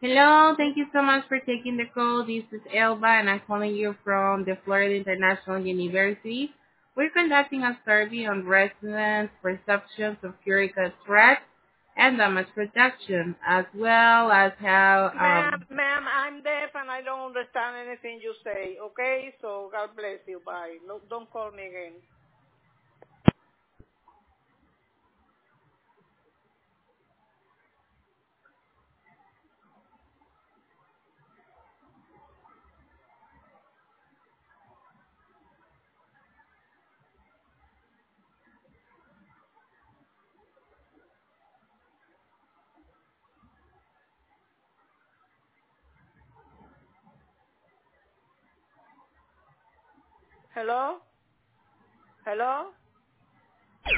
Hello, thank you so much for taking the call. This is Elba, and I'm calling you from the Florida International University. We're conducting a survey on residents' perceptions of curical threats and damage protection, as well as how. Ma'am, I'm deaf and I don't understand anything you say. Okay, so God bless you. Bye. No, don't call me again. Hello? Hello?